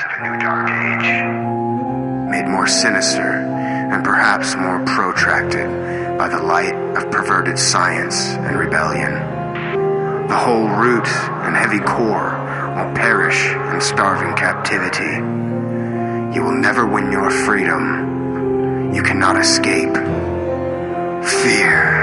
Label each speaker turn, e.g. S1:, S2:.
S1: of a new dark age, made more sinister and perhaps more protracted by the light of perverted science and rebellion. The whole root and heavy core will perish and starve in captivity. You will never win your freedom. You cannot escape. Fear.